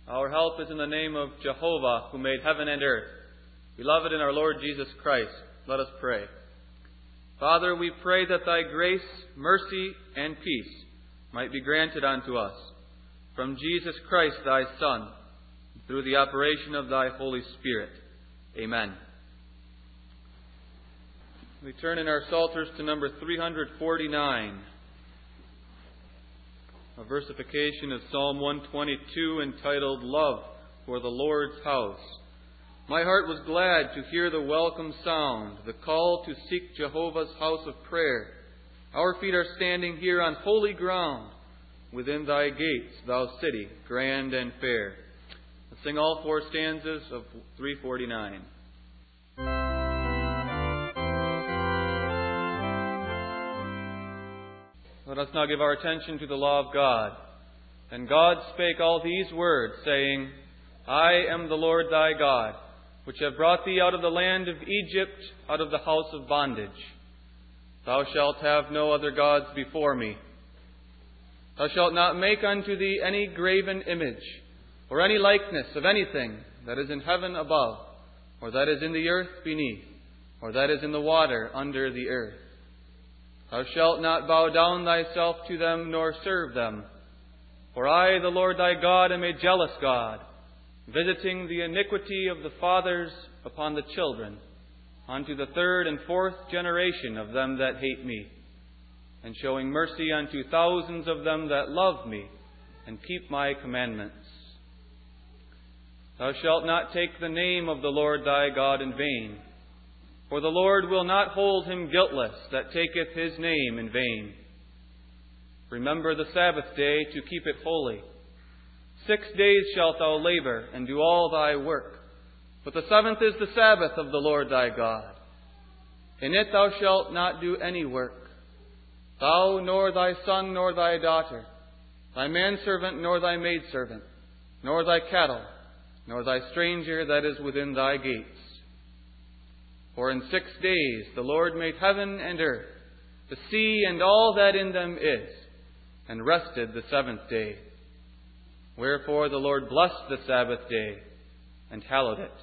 Our help is in the name of Jehovah, who made heaven and earth. Beloved in our Lord Jesus Christ, let us pray. Father, we pray that Thy grace, mercy, and peace might be granted unto us from Jesus Christ, Thy Son, through the operation of Thy Holy Spirit. Amen. We turn in our Psalters to number 349, a versification of Psalm 122 entitled, Love for the Lord's House. My heart was glad to hear the welcome sound, the call to seek Jehovah's house of prayer. Our feet are standing here on holy ground, within Thy gates, Thou city, grand and fair. Let's sing all four stanzas of 349. Let us now give our attention to the law of God. And God spake all these words, saying, I am the Lord thy God, which have brought thee out of the land of Egypt, out of the house of bondage. Thou shalt have no other gods before me. Thou shalt not make unto thee any graven image, or any likeness of anything that is in heaven above, or that is in the earth beneath, or that is in the water under the earth. Thou shalt not bow down thyself to them, nor serve them. For I, the Lord thy God, am a jealous God, visiting the iniquity of the fathers upon the children, unto the third and fourth generation of them that hate me, and showing mercy unto thousands of them that love me, and keep my commandments. Thou shalt not take the name of the Lord thy God in vain, for the Lord will not hold him guiltless that taketh his name in vain. Remember the Sabbath day to keep it holy. 6 days shalt thou labor and do all thy work, but the seventh is the Sabbath of the Lord thy God. In it thou shalt not do any work, thou, nor thy son, nor thy daughter, thy manservant, nor thy maidservant, nor thy cattle, nor thy stranger that is within thy gates. For in 6 days the Lord made heaven and earth, the sea and all that in them is, and rested the seventh day. Wherefore the Lord blessed the Sabbath day, and hallowed it.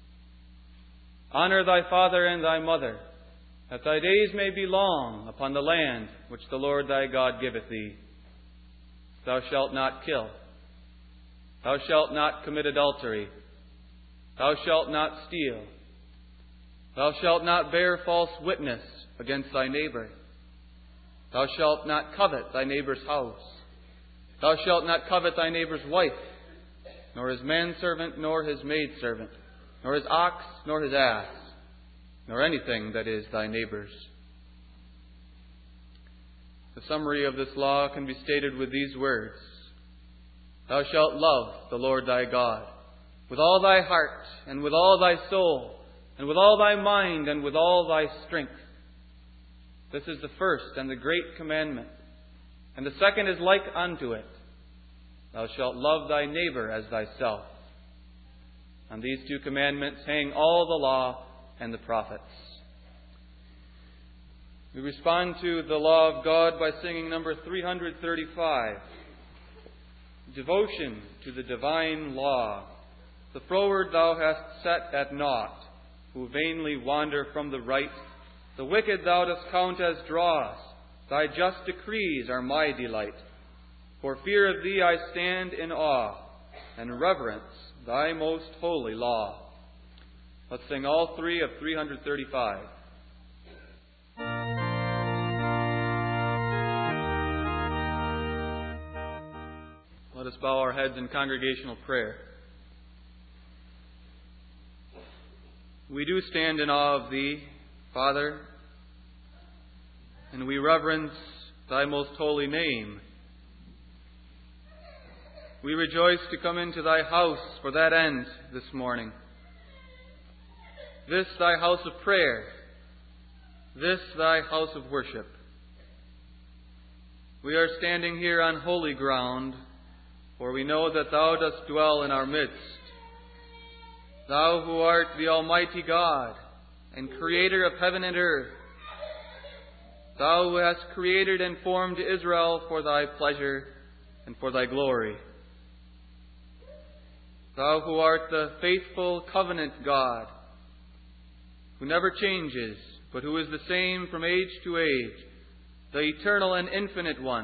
Honor thy father and thy mother, that thy days may be long upon the land which the Lord thy God giveth thee. Thou shalt not kill. Thou shalt not commit adultery. Thou shalt not steal. Thou shalt not bear false witness against thy neighbor. Thou shalt not covet thy neighbor's house. Thou shalt not covet thy neighbor's wife, nor his manservant, nor his maidservant, nor his ox, nor his ass, nor anything that is thy neighbor's. The summary of this law can be stated with these words. Thou shalt love the Lord thy God with all thy heart, and with all thy soul, and with all thy mind, and with all thy strength. This is the first and the great commandment. And the second is like unto it. Thou shalt love thy neighbor as thyself. On these two commandments hang all the law and the prophets. We respond to the law of God by singing number 335. Devotion to the divine law. The froward thou hast set at naught, who vainly wander from the right. The wicked thou dost count as dross. Thy just decrees are my delight. For fear of thee I stand in awe, and reverence thy most holy law. Let's sing all three of 335. Let us bow our heads in congregational prayer. We do stand in awe of Thee, Father, and we reverence Thy most holy name. We rejoice to come into Thy house for that end this morning. This Thy house of prayer, this Thy house of worship. We are standing here on holy ground, for we know that Thou dost dwell in our midst. Thou who art the Almighty God and Creator of heaven and earth, Thou who hast created and formed Israel for Thy pleasure and for Thy glory. Thou who art the faithful covenant God, who never changes, but who is the same from age to age, the eternal and infinite one,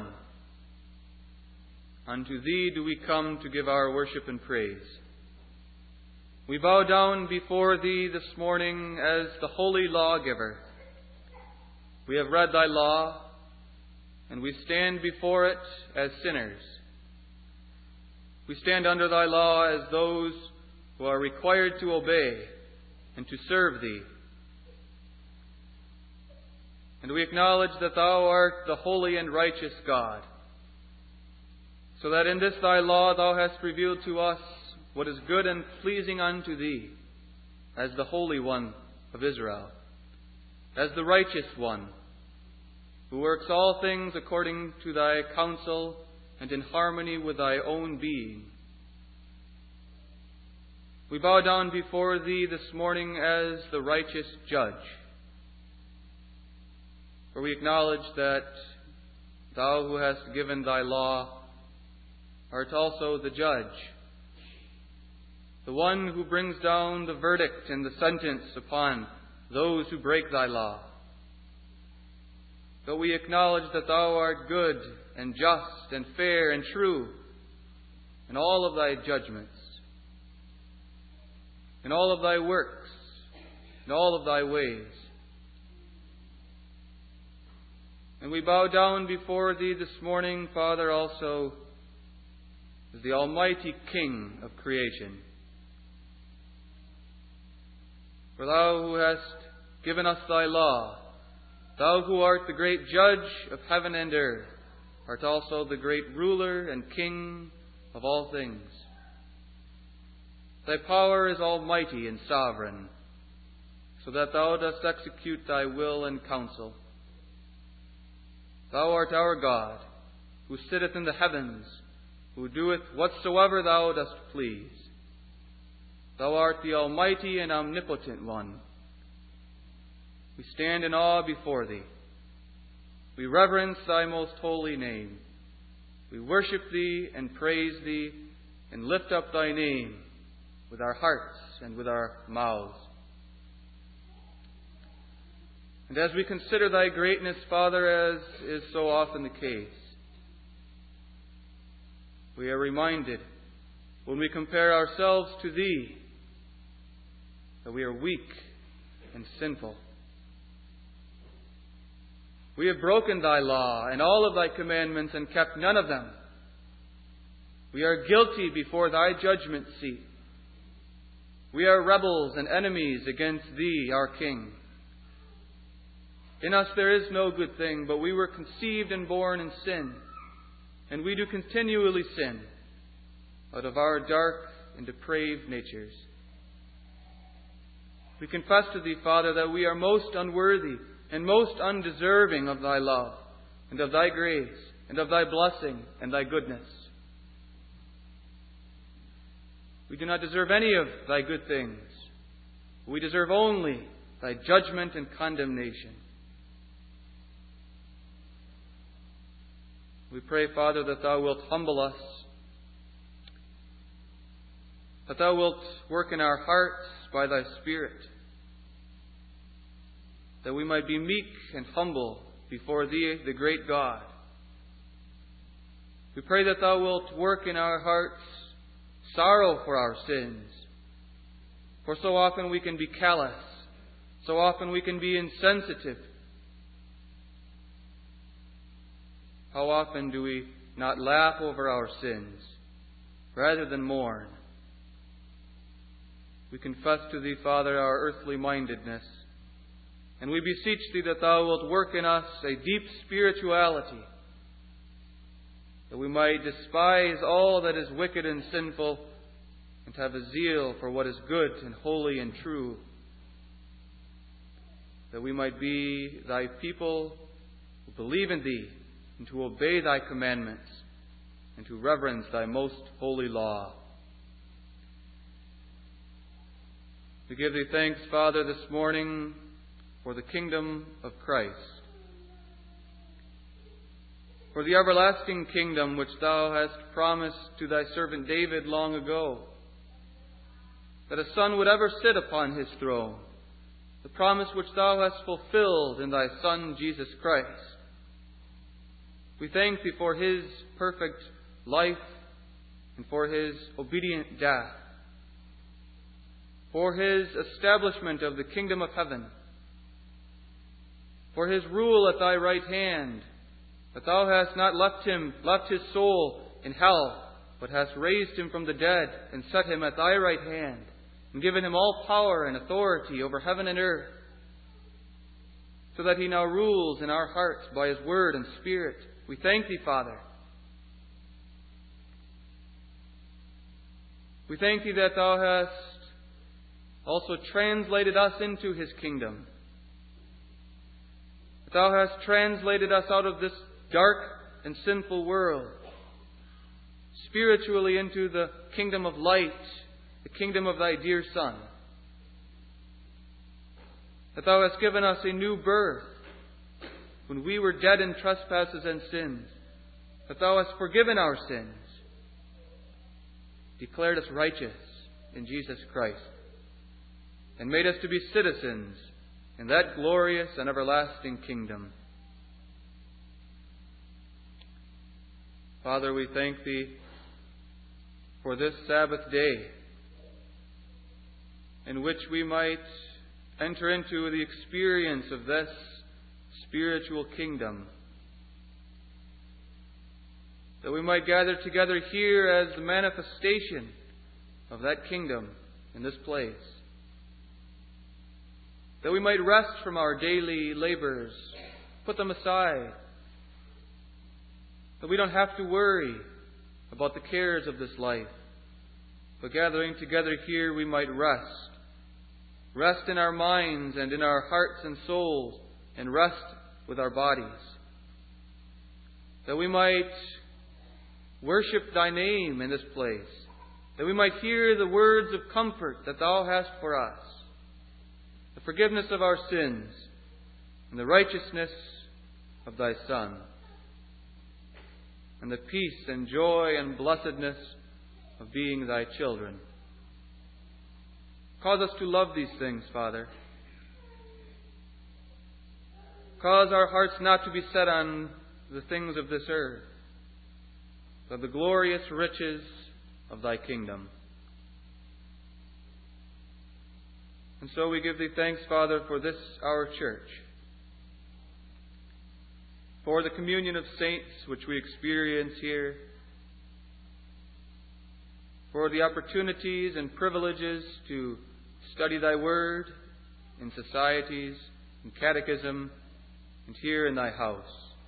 unto Thee do we come to give our worship and praise. We bow down before Thee this morning as the holy lawgiver. We have read Thy law, and we stand before it as sinners. We stand under Thy law as those who are required to obey and to serve Thee. And we acknowledge that Thou art the holy and righteous God, so that in this Thy law Thou hast revealed to us what is good and pleasing unto Thee, as the Holy One of Israel, as the righteous One, who works all things according to Thy counsel and in harmony with Thy own being. We bow down before Thee this morning as the righteous Judge, for we acknowledge that Thou who hast given Thy law art also the Judge, the one who brings down the verdict and the sentence upon those who break Thy law. Though we acknowledge that Thou art good and just and fair and true in all of Thy judgments, in all of Thy works, in all of Thy ways. And we bow down before Thee this morning, Father, also as the Almighty King of creation. For Thou who hast given us Thy law, Thou who art the great Judge of heaven and earth, art also the great ruler and King of all things. Thy power is almighty and sovereign, so that Thou dost execute Thy will and counsel. Thou art our God, who sitteth in the heavens, who doeth whatsoever Thou dost please. Thou art the Almighty and Omnipotent One. We stand in awe before Thee. We reverence Thy most holy name. We worship Thee and praise Thee and lift up Thy name with our hearts and with our mouths. And as we consider Thy greatness, Father, as is so often the case, we are reminded when we compare ourselves to Thee that we are weak and sinful. We have broken Thy law and all of Thy commandments and kept none of them. We are guilty before Thy judgment seat. We are rebels and enemies against Thee, our King. In us there is no good thing, but we were conceived and born in sin, and we do continually sin out of our dark and depraved natures. We confess to Thee, Father, that we are most unworthy and most undeserving of Thy love and of Thy grace and of Thy blessing and Thy goodness. We do not deserve any of Thy good things. We deserve only Thy judgment and condemnation. We pray, Father, that Thou wilt humble us, that Thou wilt work in our hearts by Thy Spirit, that we might be meek and humble before Thee, the great God. We pray that Thou wilt work in our hearts sorrow for our sins, for so often we can be callous, so often we can be insensitive. How often do we not laugh over our sins rather than mourn? We confess to Thee, Father, our earthly mindedness, and we beseech Thee that Thou wilt work in us a deep spirituality, that we might despise all that is wicked and sinful and have a zeal for what is good and holy and true, that we might be Thy people who believe in Thee and to obey Thy commandments and to reverence Thy most holy law. We give Thee thanks, Father, this morning for the kingdom of Christ, for the everlasting kingdom which Thou hast promised to Thy servant David long ago, that a Son would ever sit upon his throne, the promise which thou hast fulfilled in thy Son, Jesus Christ. We thank thee for his perfect life and for his obedient death, for his establishment of the kingdom of heaven, for his rule at thy right hand, that thou hast not left his soul in hell, but hast raised him from the dead and set him at thy right hand, and given him all power and authority over heaven and earth, so that he now rules in our hearts by his word and Spirit. We thank thee, Father. We thank thee that thou hast also translated us into his kingdom, that thou hast translated us out of this dark and sinful world spiritually into the kingdom of light, the kingdom of thy dear Son. That thou hast given us a new birth when we were dead in trespasses and sins. That thou hast forgiven our sins, declared us righteous in Jesus Christ, and made us to be citizens in that glorious and everlasting kingdom. Father, we thank thee for this Sabbath day, in which we might enter into the experience of this spiritual kingdom, that we might gather together here as the manifestation of that kingdom in this place, that we might rest from our daily labors, put them aside, that we don't have to worry about the cares of this life, but gathering together here we might rest in our minds and in our hearts and souls, and rest with our bodies, that we might worship thy name in this place, that we might hear the words of comfort that thou hast for us, the forgiveness of our sins, and the righteousness of thy Son, and the peace and joy and blessedness of being thy children. Cause us to love these things, Father. Cause our hearts not to be set on the things of this earth, but the glorious riches of thy kingdom. And so we give thee thanks, Father, for this our church, for the communion of saints which we experience here, for the opportunities and privileges to study thy word in societies, in catechism, and here in thy house.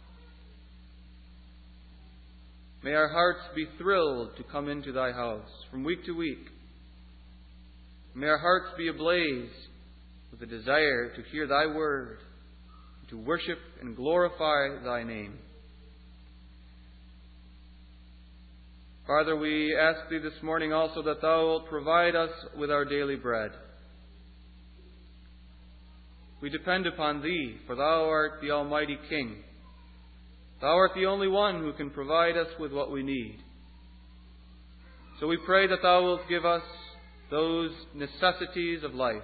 May our hearts be thrilled to come into thy house from week to week. May our hearts be ablaze with a desire to hear thy word, to worship and glorify thy name. Father, we ask thee this morning also that thou wilt provide us with our daily bread. We depend upon thee, for thou art the Almighty King. Thou art the only one who can provide us with what we need. So we pray that thou wilt give us those necessities of life.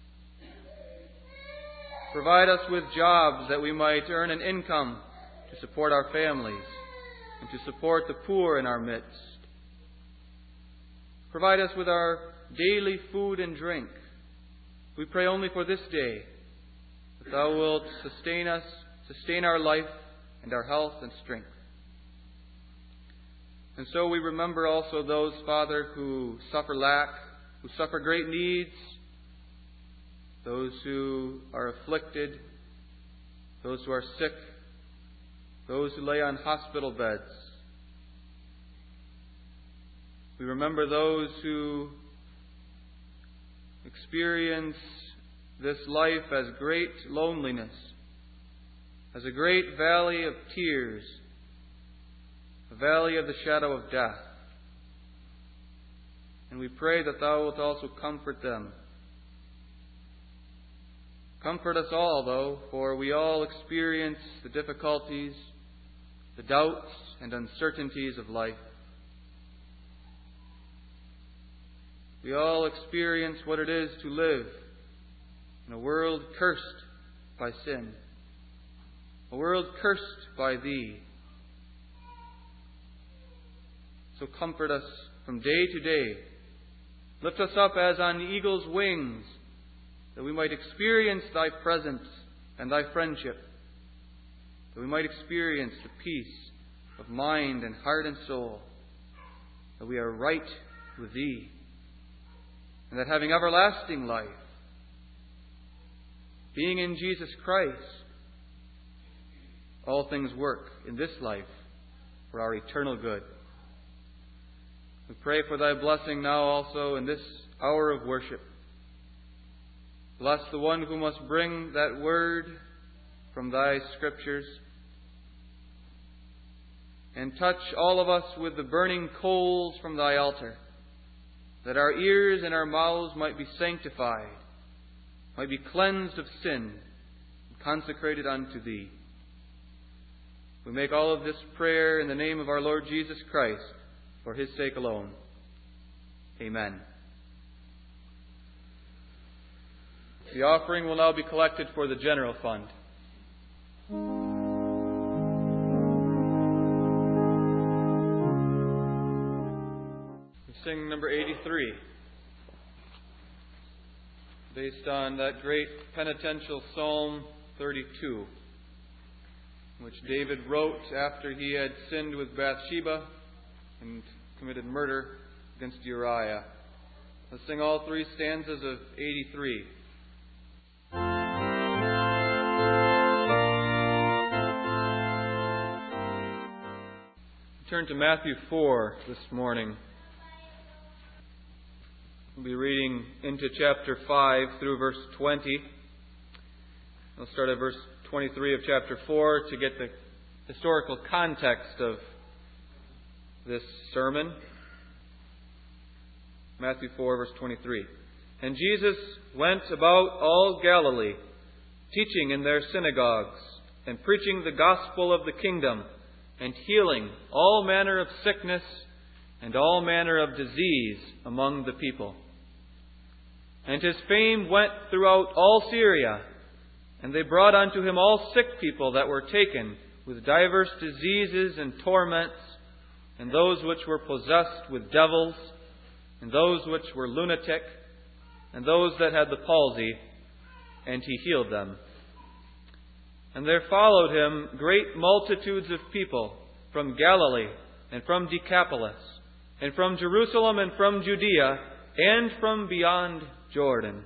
Provide us with jobs that we might earn an income to support our families and to support the poor in our midst. Provide us with our daily food and drink. We pray only for this day, that thou wilt sustain us, sustain our life and our health and strength. And so we remember also those, Father, who suffer lack, who suffer great needs, those who are afflicted, those who are sick, those who lay on hospital beds. We remember those who experience this life as great loneliness, as a great valley of tears, a valley of the shadow of death. And we pray that thou wilt also comfort them. Comfort us all, though, for we all experience the difficulties, the doubts and uncertainties of life. We all experience what it is to live in a world cursed by sin, a world cursed by Thee. So comfort us from day to day. Lift us up as on eagle's wings, that we might experience Thy presence and Thy friendship, that we might experience the peace of mind and heart and soul, that we are right with Thee, and that having everlasting life, being in Jesus Christ, all things work in this life for our eternal good. We pray for Thy blessing now also in this hour of worship. Bless the one who must bring that word from Thy Scriptures, and touch all of us with the burning coals from Thy altar, that our ears and our mouths might be sanctified, might be cleansed of sin, and consecrated unto Thee. We make all of this prayer in the name of our Lord Jesus Christ, for His sake alone. Amen. The offering will now be collected for the general fund. We sing number 83, based on that great penitential Psalm 32, which David wrote after he had sinned with Bathsheba and committed murder against Uriah. Let's sing all three stanzas of 83. Turn to Matthew 4 this morning. We'll be reading into chapter 5 through verse 20. We'll start at verse 23 of chapter 4 to get the historical context of this sermon. Matthew 4, verse 23. And Jesus went about all Galilee, teaching in their synagogues, and preaching the gospel of the kingdom, and healing all manner of sickness and all manner of disease among the people. And His fame went throughout all Syria, and they brought unto Him all sick people that were taken with divers diseases and torments, and those which were possessed with devils, and those which were lunatic, and those that had the palsy, and He healed them. And there followed Him great multitudes of people from Galilee, and from Decapolis, and from Jerusalem, and from Judea, and from beyond Jordan.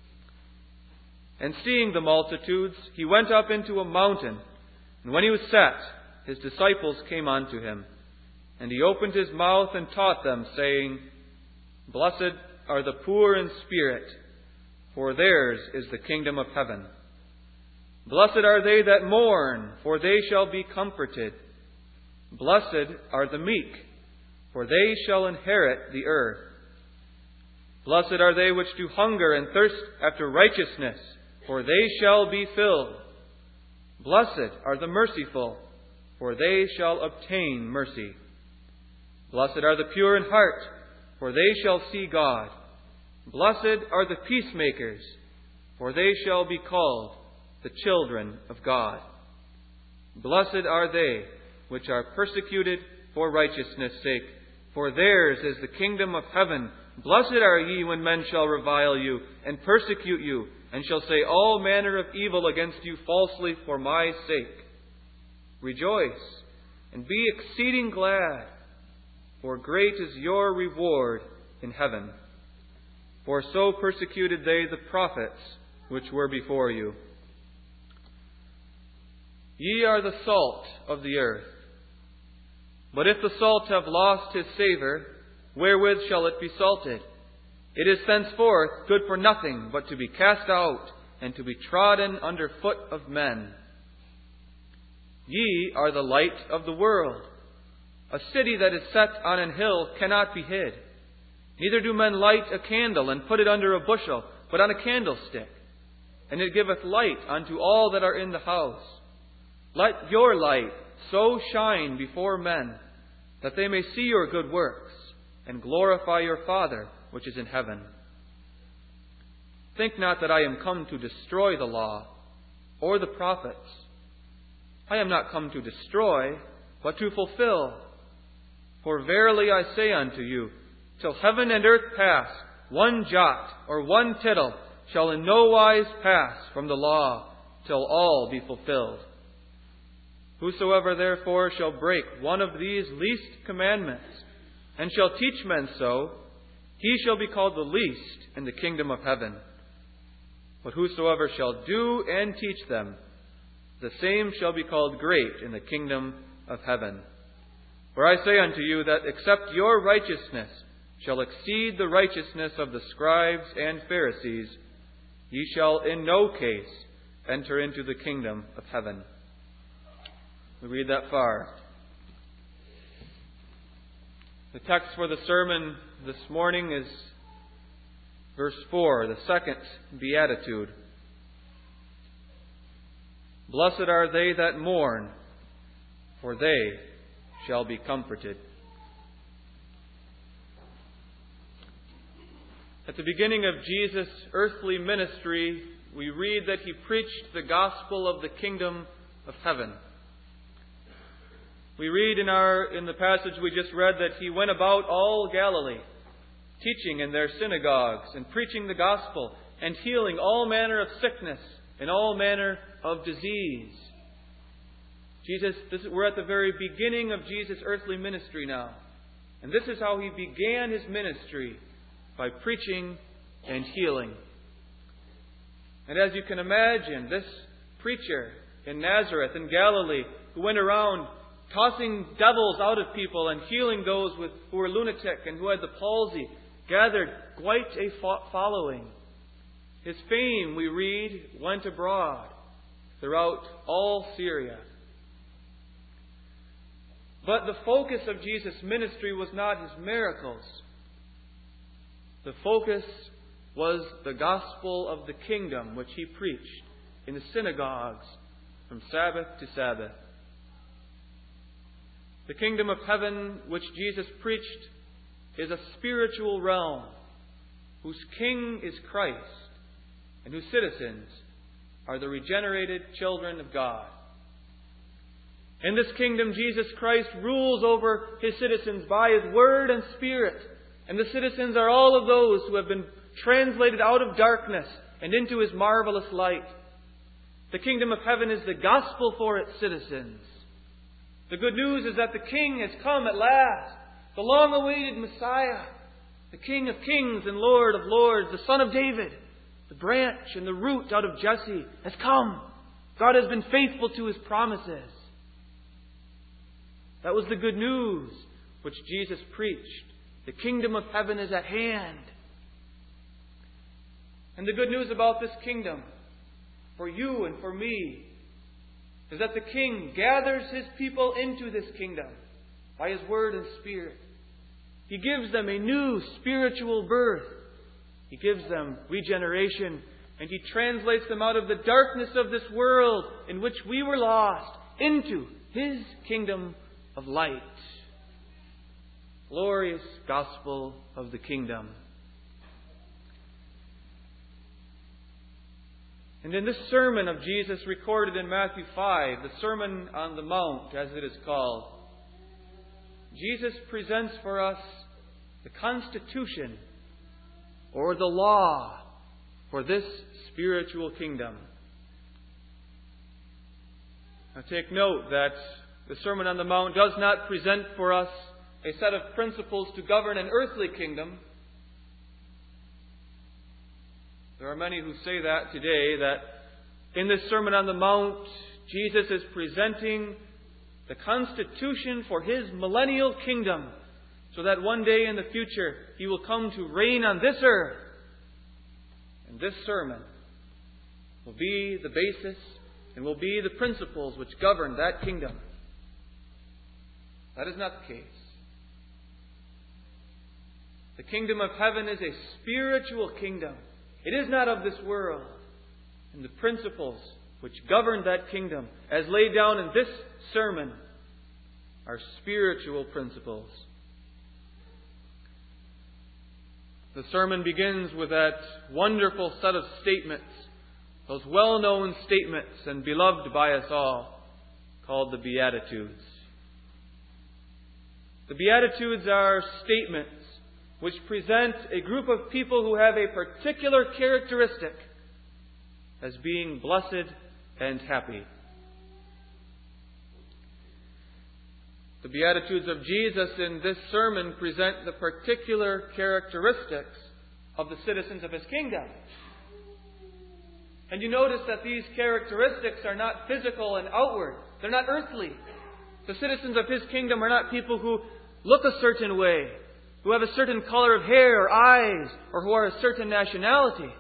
And seeing the multitudes, He went up into a mountain, and when He was set, His disciples came unto Him. And He opened His mouth and taught them, saying, Blessed are the poor in spirit, for theirs is the kingdom of heaven. Blessed are they that mourn, for they shall be comforted. Blessed are the meek, for they shall inherit the earth. Blessed are they which do hunger and thirst after righteousness, for they shall be filled. Blessed are the merciful, for they shall obtain mercy. Blessed are the pure in heart, for they shall see God. Blessed are the peacemakers, for they shall be called the children of God. Blessed are they which are persecuted for righteousness' sake, for theirs is the kingdom of heaven. Blessed are ye when men shall revile you, and persecute you, and shall say all manner of evil against you falsely for my sake. Rejoice, and be exceeding glad, for great is your reward in heaven. For so persecuted they the prophets which were before you. Ye are the salt of the earth. But if the salt have lost his savour, wherewith shall it be salted? It is thenceforth good for nothing but to be cast out and to be trodden under foot of men. Ye are the light of the world. A city that is set on an hill cannot be hid. Neither do men light a candle and put it under a bushel, but on a candlestick, and it giveth light unto all that are in the house. Let your light so shine before men, that they may see your good works, and glorify your Father which is in heaven. Think not that I am come to destroy the law or the prophets. I am not come to destroy, but to fulfill. For verily I say unto you, till heaven and earth pass, one jot or one tittle shall in no wise pass from the law, till all be fulfilled. Whosoever therefore shall break one of these least commandments, and shall teach men so, he shall be called the least in the kingdom of heaven. But whosoever shall do and teach them, the same shall be called great in the kingdom of heaven. For I say unto you that except your righteousness shall exceed the righteousness of the scribes and Pharisees, ye shall in no case enter into the kingdom of heaven. We read that far. The text for the sermon this morning is verse 4, the second beatitude. Blessed are they that mourn, for they shall be comforted. At the beginning of Jesus' earthly ministry, we read that he preached the gospel of the kingdom of heaven. We read in the passage we just read that he went about all Galilee, teaching in their synagogues and preaching the gospel and healing all manner of sickness and all manner of disease. We're at the very beginning of Jesus' earthly ministry now. And this is how he began his ministry, by preaching and healing. And as you can imagine, this preacher in Nazareth in Galilee, who went around tossing devils out of people and healing those who were lunatic and who had the palsy, gathered quite a following. His fame, we read, went abroad throughout all Syria. But the focus of Jesus' ministry was not his miracles. The focus was the gospel of the kingdom, which he preached in the synagogues from Sabbath to Sabbath. The kingdom of heaven, which Jesus preached, is a spiritual realm whose king is Christ and whose citizens are the regenerated children of God. In this kingdom, Jesus Christ rules over his citizens by his word and spirit. And the citizens are all of those who have been translated out of darkness and into his marvelous light. The kingdom of heaven is the gospel for its citizens. The good news is that the King has come at last, the long-awaited Messiah, the King of kings and Lord of lords, the Son of David, the branch and the root out of Jesse, has come. God has been faithful to his promises. That was the good news which Jesus preached. The kingdom of heaven is at hand. And the good news about this kingdom, for you and for me, is that the King gathers his people into this kingdom by his word and spirit. He gives them a new spiritual birth. He gives them regeneration, and he translates them out of the darkness of this world in which we were lost into his kingdom of light. Glorious gospel of the kingdom. And in this sermon of Jesus recorded in Matthew 5, the Sermon on the Mount, as it is called, Jesus presents for us the constitution or the law for this spiritual kingdom. Now take note that the Sermon on the Mount does not present for us a set of principles to govern an earthly kingdom. There are many who say that today, that in this Sermon on the Mount, Jesus is presenting the constitution for his millennial kingdom, so that one day in the future he will come to reign on this earth. And this sermon will be the basis and will be the principles which govern that kingdom. That is not the case. The kingdom of heaven is a spiritual kingdom. It is not of this world. And the principles which govern that kingdom, as laid down in this sermon, are spiritual principles. The sermon begins with that wonderful set of statements, those well-known statements and beloved by us all, called the Beatitudes. The Beatitudes are statements which present a group of people who have a particular characteristic as being blessed and happy. The Beatitudes of Jesus in this sermon present the particular characteristics of the citizens of His kingdom. And you notice that these characteristics are not physical and outward. They're not earthly. The citizens of His kingdom are not people who look a certain way, who have a certain color of hair or eyes, or who are a certain nationality.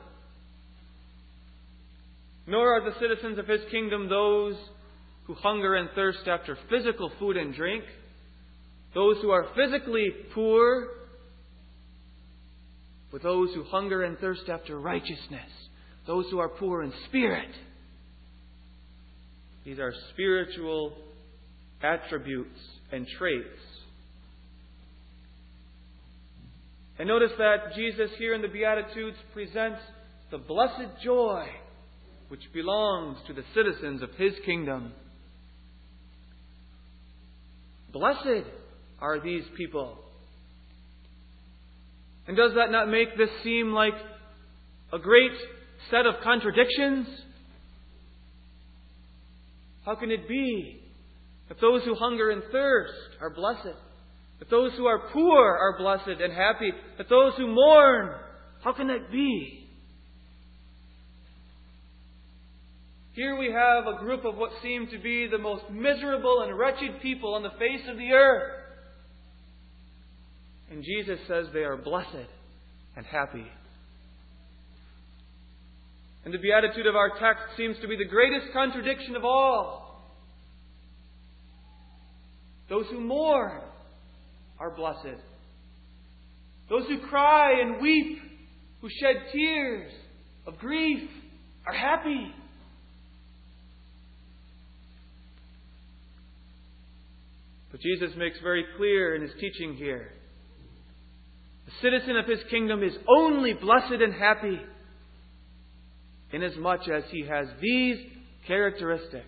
Nor are the citizens of His kingdom those who hunger and thirst after physical food and drink, those who are physically poor, but those who hunger and thirst after righteousness, those who are poor in spirit. These are spiritual attributes and traits. And notice that Jesus here in the Beatitudes presents the blessed joy which belongs to the citizens of His kingdom. Blessed are these people. And does that not make this seem like a great set of contradictions? How can it be that those who hunger and thirst are blessed, that those who are poor are blessed and happy, that those who mourn, how can that be? Here we have a group of what seem to be the most miserable and wretched people on the face of the earth. And Jesus says they are blessed and happy. And the beatitude of our text seems to be the greatest contradiction of all. Those who mourn are blessed. Those who cry and weep, who shed tears of grief, are happy. But Jesus makes very clear in His teaching here, the citizen of His kingdom is only blessed and happy inasmuch as he has these characteristics.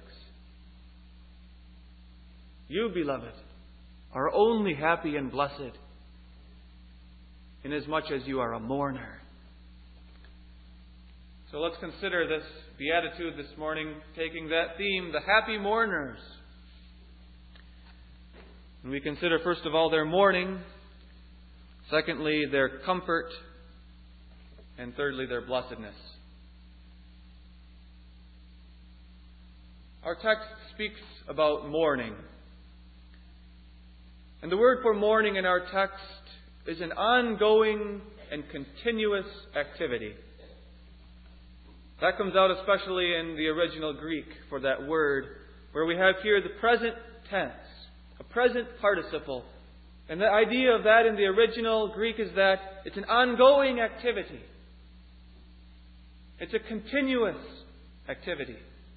You, beloved, are only happy and blessed inasmuch as you are a mourner. So let's consider this beatitude this morning, taking that theme, the happy mourners. And we consider first of all their mourning, secondly their comfort, and thirdly their blessedness. Our text speaks about mourning. And the word for mourning in our text is an ongoing and continuous activity. That comes out especially in the original Greek for that word, where we have here the present tense, a present participle. And the idea of that in the original Greek is that it's an ongoing activity. It's a continuous activity.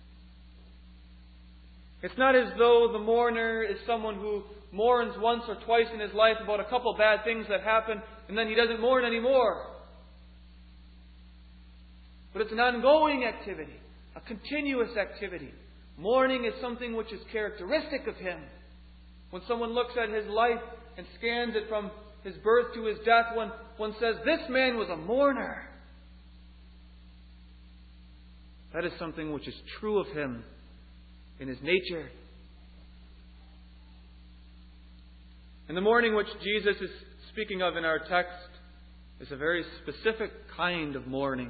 It's not as though the mourner is someone who mourns once or twice in his life about a couple bad things that happen, and then he doesn't mourn anymore. But it's an ongoing activity, a continuous activity. Mourning is something which is characteristic of him. When someone looks at his life and scans it from his birth to his death, one says, this man was a mourner. That is something which is true of him in his nature. And the mourning which Jesus is speaking of in our text is a very specific kind of mourning.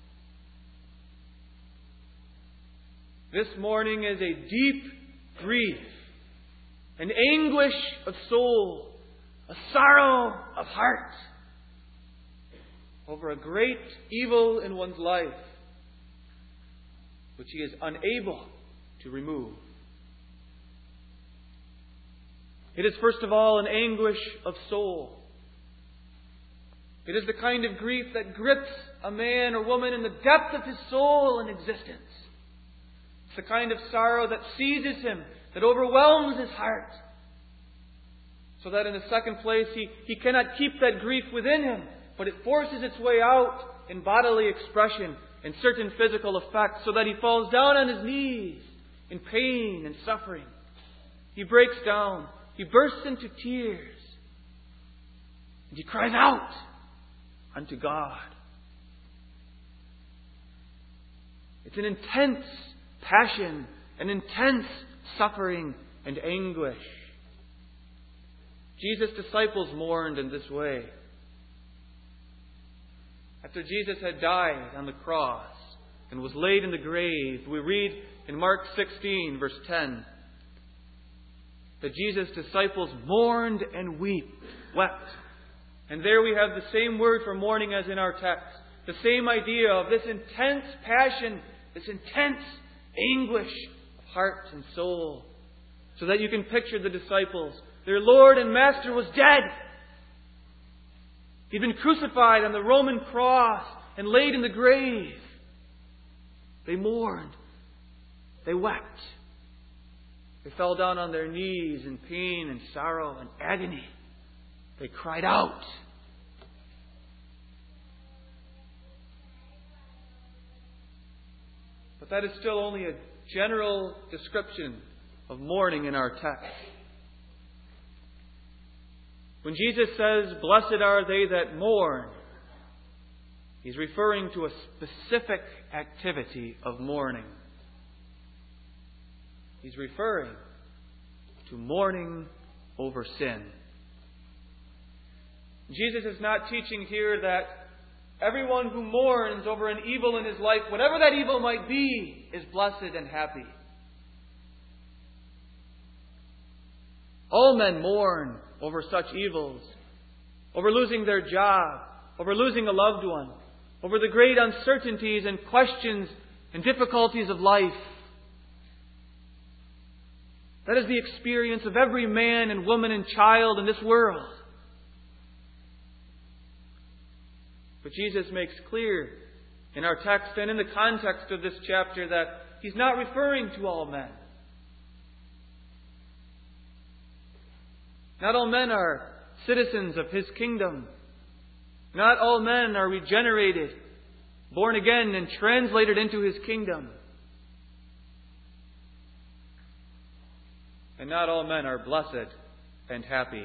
This mourning is a deep grief, an anguish of soul, a sorrow of heart over a great evil in one's life, which he is unable to remove. It is first of all an anguish of soul. It is the kind of grief that grips a man or woman in the depth of his soul and existence. It's the kind of sorrow that seizes him, that overwhelms his heart. So that in the second place, he cannot keep that grief within him. but it forces its way out in bodily expression and certain physical effects so that he falls down on his knees in pain and suffering. He breaks down. He bursts into tears. And he cries out unto God. It's an intense passion, an intense suffering and anguish. Jesus' disciples mourned in this way. After Jesus had died on the cross and was laid in the grave, we read in Mark 16, verse 10, that Jesus' disciples mourned and wept. And there we have the same word for mourning as in our text. The same idea of this intense passion, this intense anguish of heart and soul. So that you can picture the disciples. Their Lord and Master was dead. He'd been crucified on the Roman cross and laid in the grave. They mourned. They wept. They fell down on their knees in pain and sorrow and agony. They cried out. But that is still only a general description of mourning in our text. When Jesus says, "Blessed are they that mourn," He's referring to a specific activity of mourning. He's referring to mourning over sin. Jesus is not teaching here that everyone who mourns over an evil in his life, whatever that evil might be, is blessed and happy. All men mourn over such evils, over losing their job, over losing a loved one, over the great uncertainties and questions and difficulties of life. That is the experience of every man and woman and child in this world. But Jesus makes clear in our text and in the context of this chapter that He's not referring to all men. Not all men are citizens of His kingdom. Not all men are regenerated, born again, and translated into His kingdom. And not all men are blessed and happy.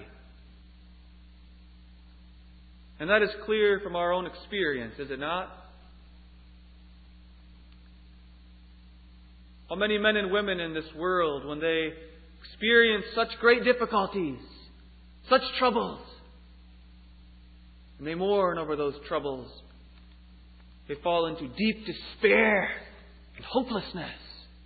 And that is clear from our own experience, is it not? How many men and women in this world, when they experience such great difficulties, such troubles, and they mourn over those troubles, they fall into deep despair and hopelessness.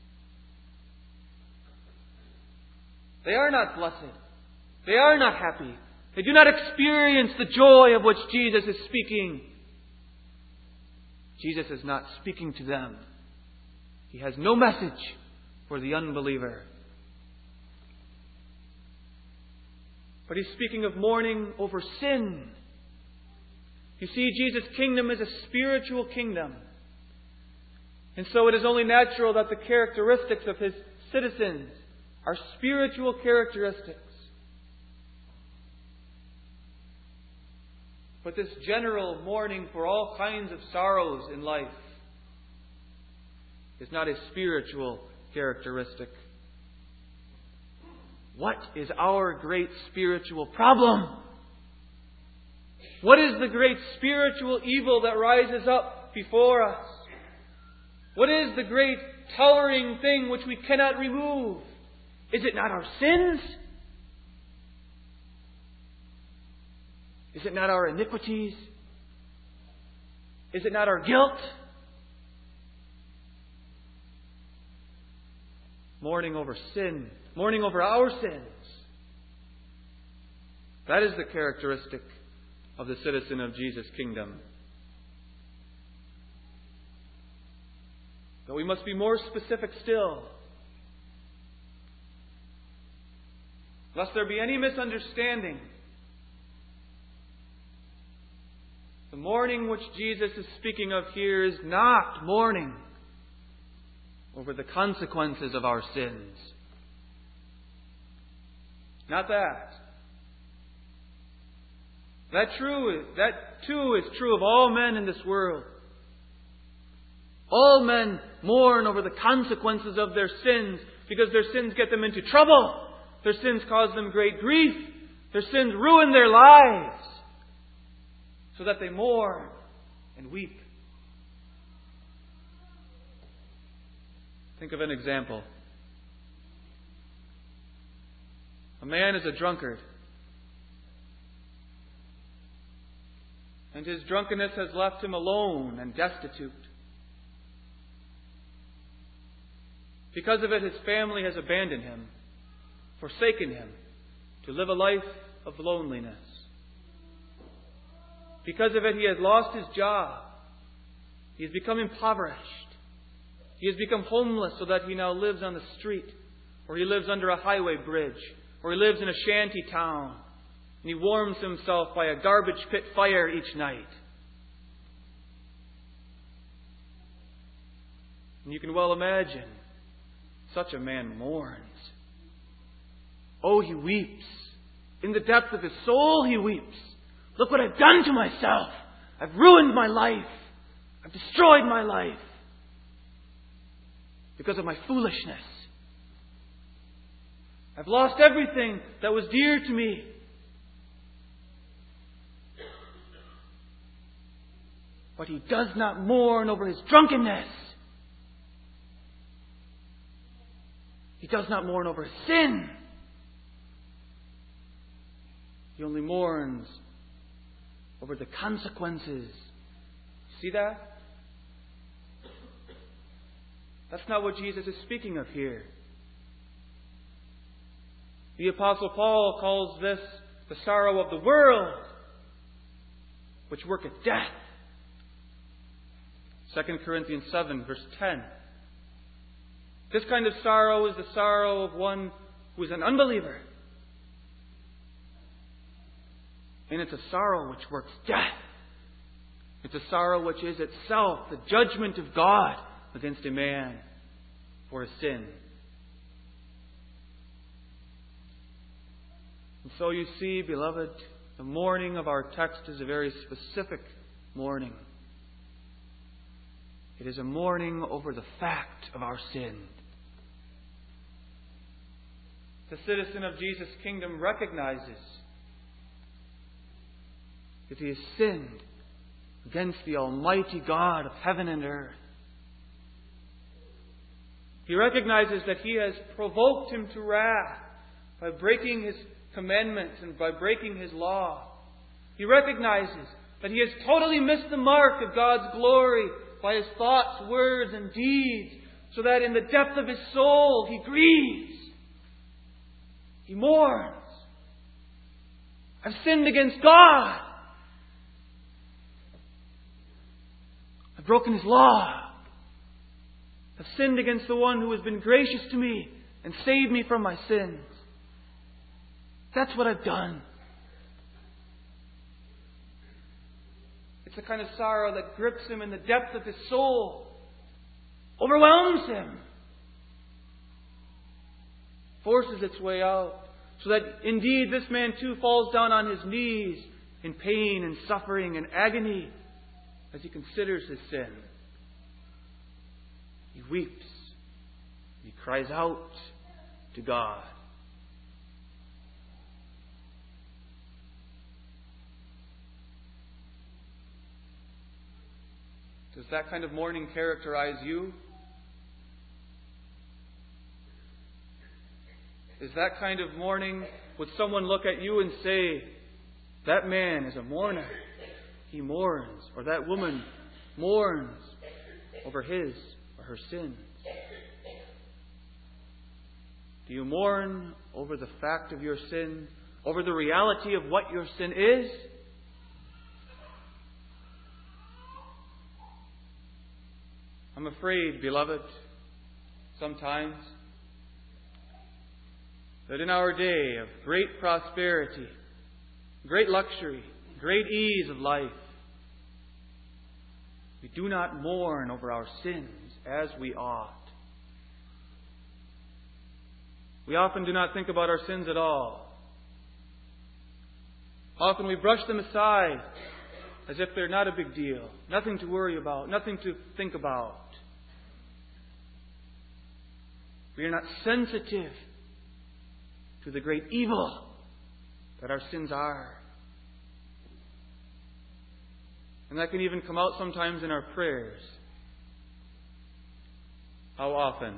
They are not blessed. They are not happy. They do not experience the joy of which Jesus is speaking. Jesus is not speaking to them. He has no message for the unbeliever. But He's speaking of mourning over sin. You see, Jesus' kingdom is a spiritual kingdom. And so it is only natural that the characteristics of His citizens are spiritual characteristics. But this general mourning for all kinds of sorrows in life is not a spiritual characteristic. What is our great spiritual problem? What is the great spiritual evil that rises up before us? What is the great towering thing which we cannot remove? Is it not our sins? Is it not our iniquities? Is it not our guilt? Mourning over sin. Mourning over our sins. That is the characteristic of the citizen of Jesus' kingdom. But we must be more specific still. Lest there be any misunderstanding. The mourning which Jesus is speaking of here is not mourning over the consequences of our sins. Not that. That too is true of all men in this world. All men mourn over the consequences of their sins because their sins get them into trouble. Their sins cause them great grief. Their sins ruin their lives, so that they mourn and weep. Think of an example. A man is a drunkard, and his drunkenness has left him alone and destitute. Because of it, his family has abandoned him, forsaken him, to live a life of loneliness. Because of it, he has lost his job. He has become impoverished. He has become homeless so that he now lives on the street, or he lives under a highway bridge, or he lives in a shanty town, and he warms himself by a garbage pit fire each night. And you can well imagine, such a man mourns. Oh, he weeps. In the depth of his soul, he weeps. Look what I've done to myself. I've ruined my life. I've destroyed my life because of my foolishness. I've lost everything that was dear to me. But he does not mourn over his drunkenness. He does not mourn over his sin. He only mourns over the consequences. See that? That's not what Jesus is speaking of here. The Apostle Paul calls this the sorrow of the world, which worketh death. 2 Corinthians 7, verse 10. This kind of sorrow is the sorrow of one who is an unbeliever. And it's a sorrow which works death. It's a sorrow which is itself the judgment of God against a man for his sin. And so you see, beloved, the mourning of our text is a very specific mourning. It is a mourning over the fact of our sin. The citizen of Jesus' kingdom recognizes that he has sinned against the Almighty God of heaven and earth. He recognizes that he has provoked him to wrath by breaking his commandments and by breaking his law. He recognizes that he has totally missed the mark of God's glory by his thoughts, words, and deeds, so that in the depth of his soul he grieves. He mourns. I've sinned against God. I've broken his law. I've sinned against the one who has been gracious to me and saved me from my sins. That's what I've done. It's the kind of sorrow that grips him in the depth of his soul, overwhelms him, forces its way out, so that indeed this man too falls down on his knees in pain and suffering and agony as he considers his sin. He weeps. He cries out to God. Does that kind of mourning characterize you? Is that kind of mourning, would someone look at you and say, that man is a mourner. He mourns. Or that woman mourns over his or her sins. Do you mourn over the fact of your sin? Over the reality of what your sin is? I'm afraid, beloved, sometimes that in our day of great prosperity, great luxury, great ease of life, we do not mourn over our sins as we ought. We often do not think about our sins at all. Often we brush them aside as if they're not a big deal, nothing to worry about, nothing to think about. We are not sensitive to the great evil that our sins are. And that can even come out sometimes in our prayers. How often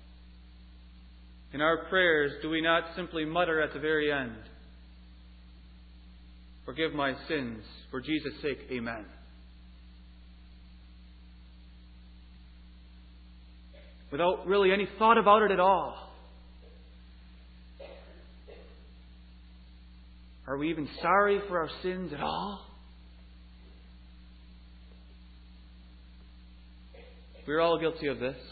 in our prayers do we not simply mutter at the very end, "Forgive my sins, for Jesus' sake, amen"? Without really any thought about it at all. Are we even sorry for our sins at all? We're all guilty of this.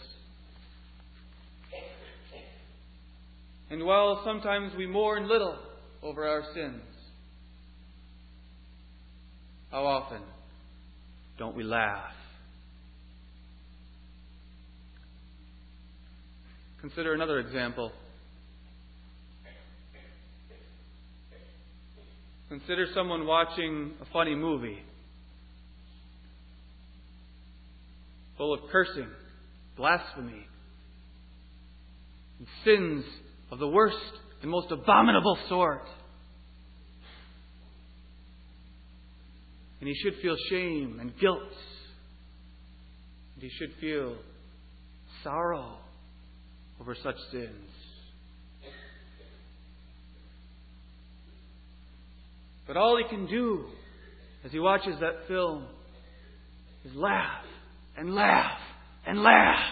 And while sometimes we mourn little over our sins, how often don't we laugh? Consider another example. Consider someone watching a funny movie full of cursing, blasphemy, and sins of the worst and most abominable sort. And he should feel shame and guilt. And he should feel sorrow over such sins. But all he can do as he watches that film is laugh and laugh and laugh.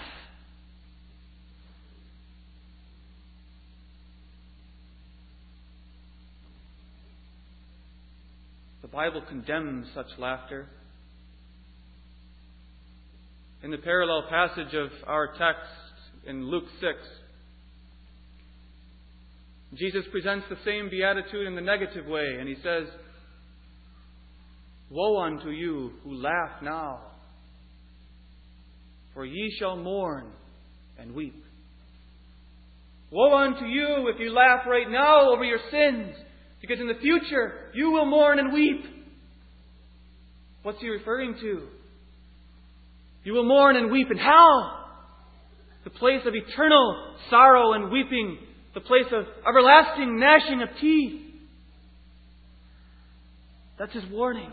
The Bible condemns such laughter. In the parallel passage of our text in Luke 6, Jesus presents the same beatitude in the negative way, and he says, "Woe unto you who laugh now, for ye shall mourn and weep. Woe unto you if you laugh right now over your sins, because in the future you will mourn and weep." What's he referring to? You will mourn and weep in hell, the place of eternal sorrow and weeping, the place of everlasting gnashing of teeth. That's his warning.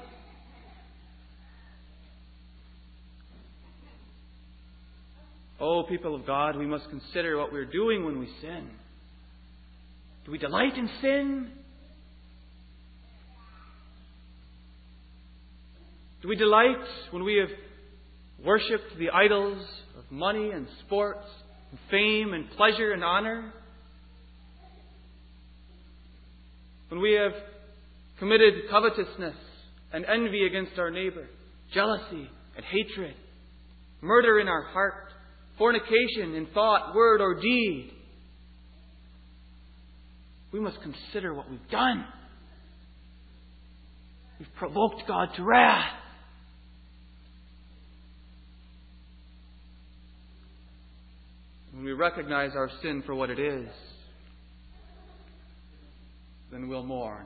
Oh, people of God, we must consider what we're doing when we sin. Do we delight in sin? Do we delight when we have worshipped the idols of money and sports, and fame and pleasure and honor? When we have committed covetousness and envy against our neighbor, jealousy and hatred, murder in our heart, fornication in thought, word, or deed, we must consider what we've done. We've provoked God to wrath. When we recognize our sin for what it is, then we'll mourn.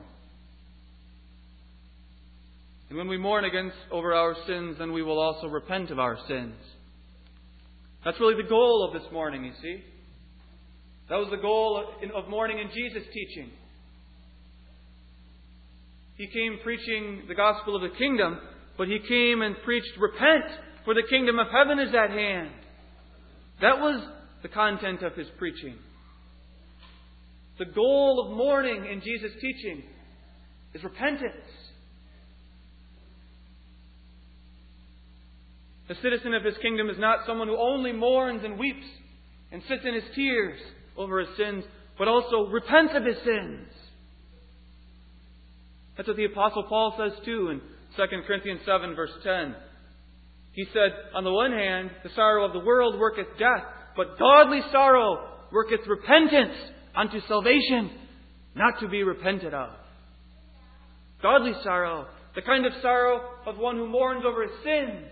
And when we mourn over our sins, then we will also repent of our sins. That's really the goal of this morning, you see. That was the goal of mourning in Jesus' teaching. He came preaching the gospel of the kingdom, but he came and preached, "Repent, for the kingdom of heaven is at hand." That was the content of his preaching. The goal of mourning in Jesus' teaching is repentance. The citizen of his kingdom is not someone who only mourns and weeps and sits in his tears over his sins, but also repents of his sins. That's what the Apostle Paul says too in 2 Corinthians 7 verse 10. He said, "On the one hand, the sorrow of the world worketh death, but godly sorrow worketh repentance unto salvation, not to be repented of." Godly sorrow, the kind of sorrow of one who mourns over his sins.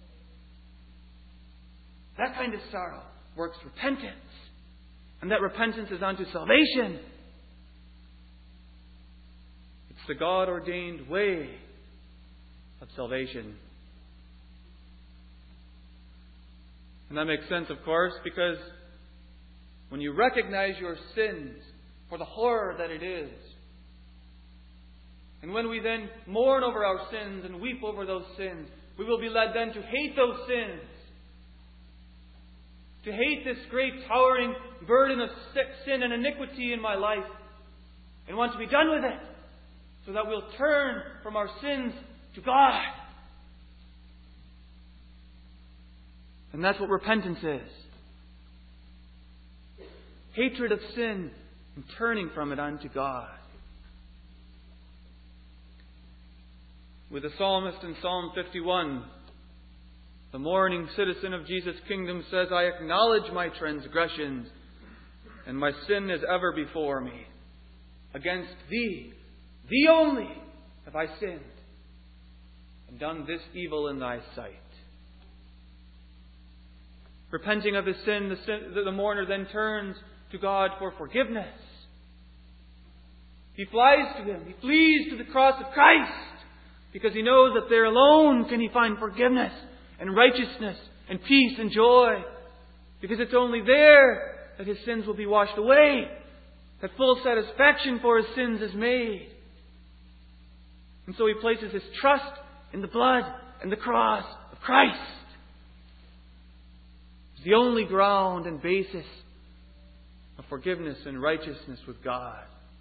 That kind of sorrow works repentance. And that repentance is unto salvation. It's It's the God-ordained way of salvation. And that makes sense, of course, because when you recognize your sins for the horror that it is, and when we then mourn over our sins and weep over those sins, we will be led then to hate those sins. To hate this great towering burden of sin and iniquity in my life. And want to be done with it. So that we'll turn from our sins to God. And that's what repentance is. Hatred of sin and turning from it unto God. With the psalmist in Psalm 51, the mourning citizen of Jesus' kingdom says, I acknowledge my transgressions, and my sin is ever before me. Against Thee, Thee only, have I sinned, and done this evil in Thy sight. Repenting of his sin, the mourner then turns to God for forgiveness. He flies to Him. He flees to the cross of Christ, because he knows that there alone can he find forgiveness and righteousness and peace and joy. Because it's only there that his sins will be washed away, that full satisfaction for his sins is made. And so he places his trust in the blood and the cross of Christ. It's the only ground and basis of forgiveness and righteousness with God.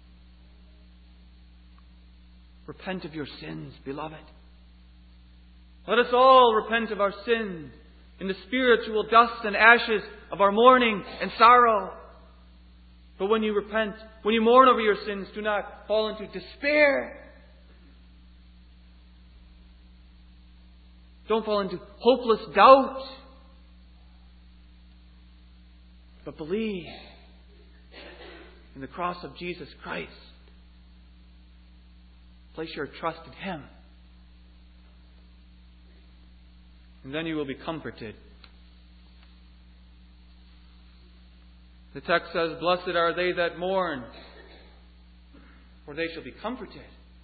Repent of your sins, beloved. Let us all repent of our sins in the spiritual dust and ashes of our mourning and sorrow. But when you repent, when you mourn over your sins, do not fall into despair. Don't fall into hopeless doubt. But believe in the cross of Jesus Christ. Place your trust in Him. And then you will be comforted. The text says, Blessed are they that mourn, for they shall be comforted.